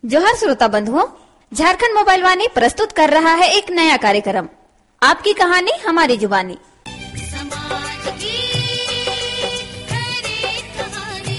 जोहार श्रोता बंधुओं, झारखंड मोबाइल वाणी प्रस्तुत कर रहा है एक नया कार्यक्रम, आपकी कहानी हमारी जुबानी। समाज की हर एक कहानी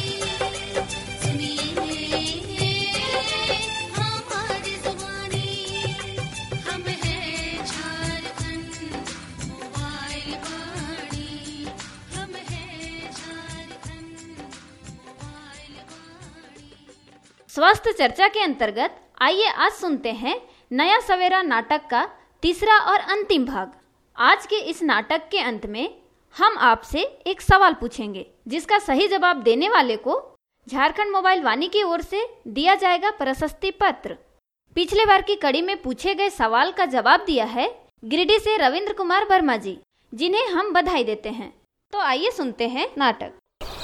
सुनिए हमारी जुबानी। हम हैं झारखंड मोबाइल वाणी, हम हैं झारखंड मोबाइल वाणी। स्वास्थ्य चर्चा के अंतर्गत आइए आज सुनते हैं नया सवेरा नाटक का तीसरा और अंतिम भाग। आज के इस नाटक के अंत में हम आपसे एक सवाल पूछेंगे, जिसका सही जवाब देने वाले को झारखंड मोबाइल वाणी की ओर से दिया जाएगा प्रशस्ति पत्र। पिछले बार की कड़ी में पूछे गए सवाल का जवाब दिया है गिरिडीह से रविंद्र कुमार वर्मा जी, जिन्हें हम बधाई देते हैं। तो आइए सुनते हैं नाटक।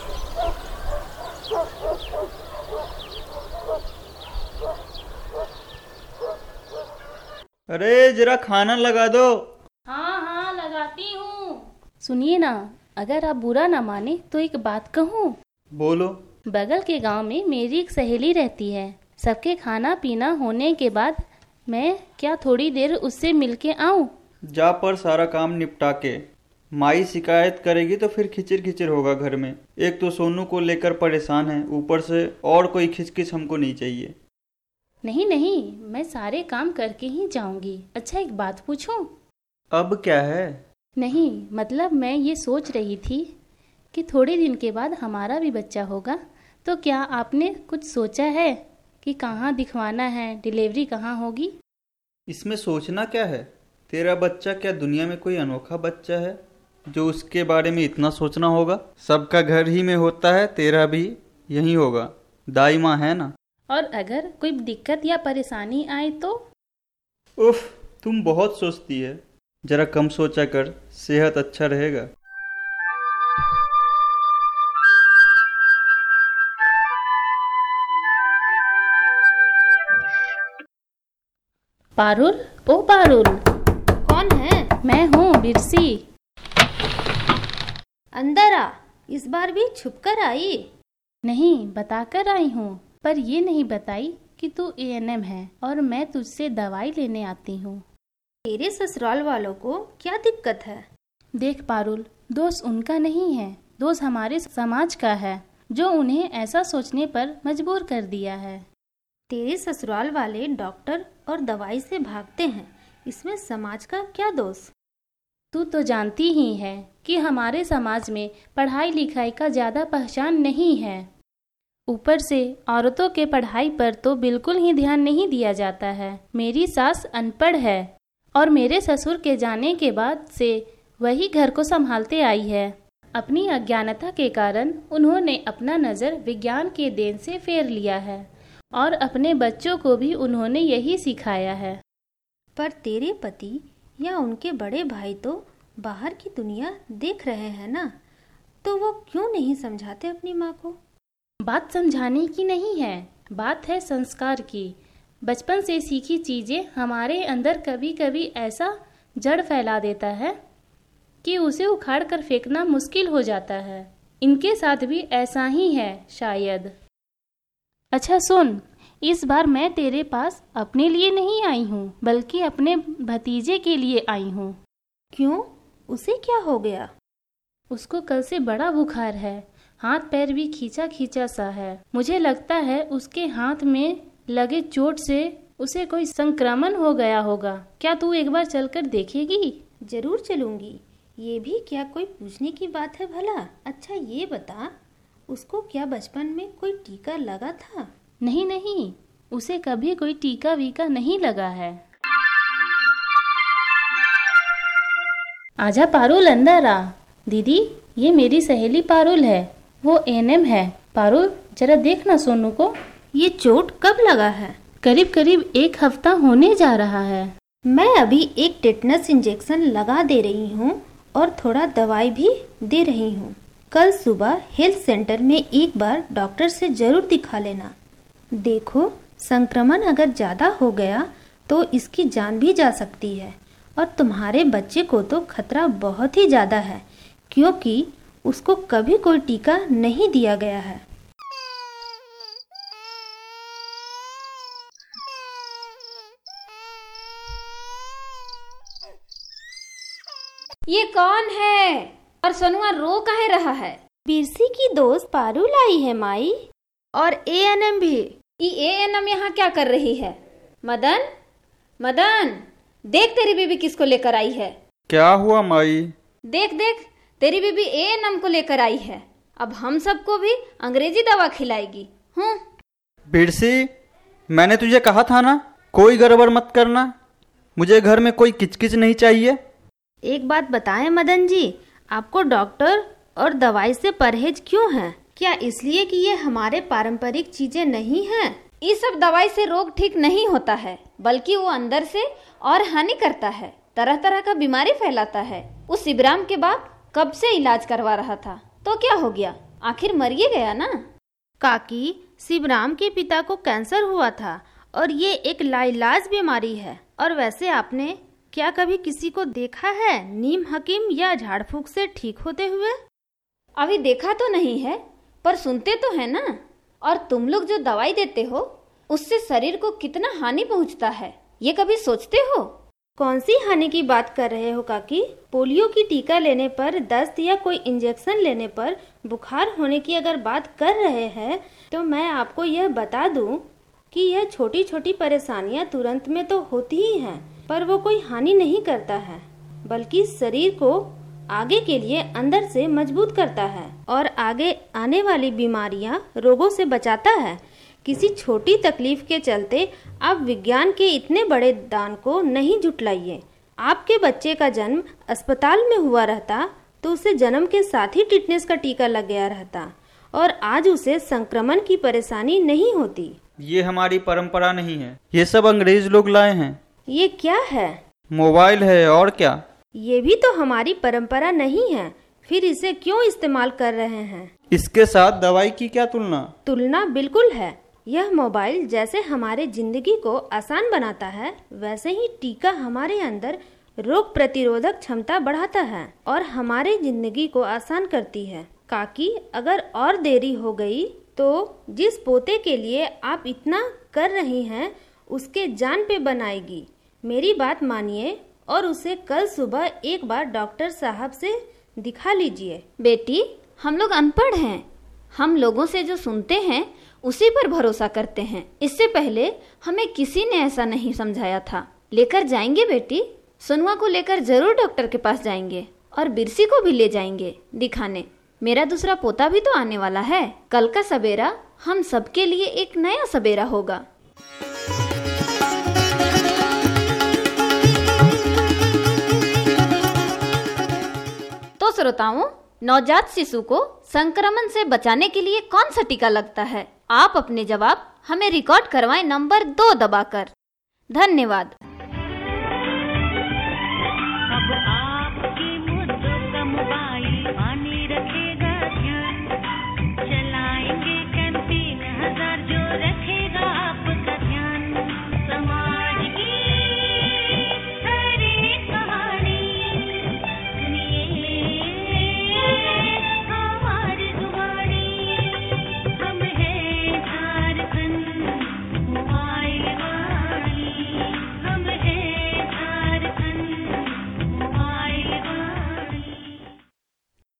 अरे जरा खाना लगा दो। हाँ हाँ लगाती हूँ। सुनिए ना, अगर आप बुरा ना माने तो एक बात कहूँ। बोलो। बगल के गांव में मेरी एक सहेली रहती है। सबके खाना पीना होने के बाद मैं क्या थोड़ी देर उससे मिलके आऊँ? जा पर सारा काम निपटा के। माई शिकायत करेगी तो फिर खिचर खिचर होगा घर में। एक तो सोनू को लेकर परेशान है, ऊपर से और कोई खिचकिच हमको नहीं चाहिए। नहीं नहीं, मैं सारे काम करके ही जाऊंगी। अच्छा एक बात पूछूं? अब क्या है? नहीं मतलब मैं ये सोच रही थी कि थोड़े दिन के बाद हमारा भी बच्चा होगा, तो क्या आपने कुछ सोचा है कि कहाँ दिखवाना है, डिलीवरी कहाँ होगी? इसमें सोचना क्या है? तेरा बच्चा क्या दुनिया में कोई अनोखा बच्चा है जो उसके बारे में इतना सोचना होगा? सबका घर ही में होता है, तेरा भी यही होगा। दाई माँ है ना। और अगर कोई दिक्कत या परेशानी आए तो? उफ, तुम बहुत सोचती है। जरा कम सोचा कर, सेहत अच्छा रहेगा। पारुल, ओ पारुल। कौन है? मैं हूँ बिरसी। अंदर आ। इस बार भी छुप कर आई? नहीं, बताकर आई हूँ, पर ये नहीं बताई कि तू एएनएम है और मैं तुझसे दवाई लेने आती हूँ। तेरे ससुराल वालों को क्या दिक्कत है? देख पारुल, दोष उनका नहीं है, दोष हमारे समाज का है, जो उन्हें ऐसा सोचने पर मजबूर कर दिया है। तेरे ससुराल वाले डॉक्टर और दवाई से भागते हैं, इसमें समाज का क्या दोष? तू तो जानती ही है कि हमारे समाज में पढ़ाई लिखाई का ज़्यादा पहचान नहीं है। ऊपर से औरतों के पढ़ाई पर तो बिल्कुल ही ध्यान नहीं दिया जाता है। मेरी सास अनपढ़ है और मेरे ससुर के जाने के बाद से वही घर को संभालते आई है। अपनी अज्ञानता के कारण उन्होंने अपना नज़र विज्ञान के देन से फेर लिया है और अपने बच्चों को भी उन्होंने यही सिखाया है। पर तेरे पति या उनके बड़े भाई तो बाहर की दुनिया देख रहे हैं ना, तो वो क्यों नहीं समझाते अपनी माँ को? बात समझाने की नहीं है, बात है संस्कार की। बचपन से सीखी चीज़ें हमारे अंदर कभी कभी ऐसा जड़ फैला देता है कि उसे उखाड़ कर फेंकना मुश्किल हो जाता है। इनके साथ भी ऐसा ही है शायद। अच्छा सुन, इस बार मैं तेरे पास अपने लिए नहीं आई हूँ, बल्कि अपने भतीजे के लिए आई हूँ। क्यों? उसे क्या हो गया? उसको कल से बड़ा बुखार है, हाथ पैर भी खींचा खींचा सा है। मुझे लगता है उसके हाथ में लगे चोट से उसे कोई संक्रमण हो गया होगा। क्या तू एक बार चलकर देखेगी? जरूर चलूंगी। ये भी क्या कोई पूछने की बात है भला? अच्छा ये बता, उसको क्या बचपन में कोई टीका लगा था? नहीं नहीं, उसे कभी कोई टीका वीका नहीं लगा है। आजा पारुल, अंदर आ। दीदी, ये मेरी सहेली पारुल है, वो एएनएम है। पारुल जरा देखना सोनू को। ये चोट कब लगा है? करीब करीब 1 हफ्ता होने जा रहा है। मैं अभी एक टेटनस इंजेक्शन लगा दे रही हूँ और थोड़ा दवाई भी दे रही हूँ। कल सुबह हेल्थ सेंटर में एक बार डॉक्टर से जरूर दिखा लेना। देखो, संक्रमण अगर ज़्यादा हो गया तो इसकी जान भी जा सकती है, और तुम्हारे बच्चे को तो खतरा बहुत ही ज़्यादा है, क्योंकि उसको कभी कोई टीका नहीं दिया गया है। ये कौन है और सोनुआ रो काहे रहा है? बिरसी की दोस्त पारू लाई है माई। और एएनएम भी। ये एएनएम यहाँ क्या कर रही है? मदन, मदन, देख तेरी बीबी किसको लेकर आई है। क्या हुआ माई? देख देख, तेरी बीबी एएनएम को लेकर आई है। अब हम सबको भी अंग्रेजी दवा खिलाएगी। बिरसी, मैंने तुझे कहा था ना, कोई गड़बड़ मत करना। मुझे घर में कोई किचकिच नहीं चाहिए। एक बात बताएं मदन जी, आपको डॉक्टर और दवाई से परहेज क्यों है? क्या इसलिए कि ये हमारे पारंपरिक चीजें नहीं हैं? ये सब दवाई से रोग ठीक नहीं होता है, बल्कि वो अंदर से और हानि करता है, तरह तरह का बीमारी फैलाता है। उस शिवराम के बाप कब से इलाज करवा रहा था, तो क्या हो गया? आखिर मर ही गया ना। काकी, शिवराम के पिता को कैंसर हुआ था और ये एक लाइलाज बीमारी है। और वैसे आपने क्या कभी किसी को देखा है नीम हकीम या झाड़ फूक से ठीक होते हुए? अभी देखा तो नहीं है, पर सुनते तो है ना। और तुम लोग जो दवाई देते हो उससे शरीर को कितना हानि पहुंचता है, ये कभी सोचते हो? कौन सी हानि की बात कर रहे हो काकी? पोलियो की टीका लेने पर, दस्त या कोई इंजेक्शन लेने पर बुखार होने की अगर बात कर रहे हैं तो मैं आपको यह बता दूं कि यह छोटी छोटी परेशानियां तुरंत में तो होती ही हैं, पर वो कोई हानि नहीं करता है, बल्कि शरीर को आगे के लिए अंदर से मजबूत करता है और आगे आने वाली बीमारियां, रोगों से बचाता है। किसी छोटी तकलीफ के चलते आप विज्ञान के इतने बड़े दान को नहीं जुटलाइए। आपके बच्चे का जन्म अस्पताल में हुआ रहता तो उसे जन्म के साथ ही टिटनेस का टीका लग गया रहता और आज उसे संक्रमण की परेशानी नहीं होती। ये हमारी परंपरा नहीं है, ये सब अंग्रेज लोग लाए हैं। ये क्या है? मोबाइल है, और क्या? ये भी तो हमारी परंपरा नहीं है, फिर इसे क्यों इस्तेमाल कर रहे हैं? इसके साथ दवाई की क्या तुलना? तुलना बिल्कुल है। यह मोबाइल जैसे हमारे जिंदगी को आसान बनाता है, वैसे ही टीका हमारे अंदर रोग प्रतिरोधक क्षमता बढ़ाता है और हमारे जिंदगी को आसान करती है। काकी, अगर और देरी हो गई तो जिस पोते के लिए आप इतना कर रही हैं उसके जान पे बनाएगी। मेरी बात मानिए और उसे कल सुबह एक बार डॉक्टर साहब से दिखा लीजिए। बेटी, हम लोग अनपढ़ हैं, हम लोगों से जो सुनते हैं उसी पर भरोसा करते हैं। इससे पहले हमें किसी ने ऐसा नहीं समझाया था। लेकर जाएंगे बेटी, सोनुआ को लेकर जरूर डॉक्टर के पास जाएंगे और बिरसी को भी ले जाएंगे दिखाने। मेरा दूसरा पोता भी तो आने वाला है। कल का सवेरा हम सबके लिए एक नया सवेरा होगा। तो श्रोताओं, नवजात शिशु को संक्रमण से बचाने के लिए कौन सा टीका लगता है? आप अपने जवाब हमें रिकॉर्ड करवाएं नंबर 2 दबाकर। धन्यवाद।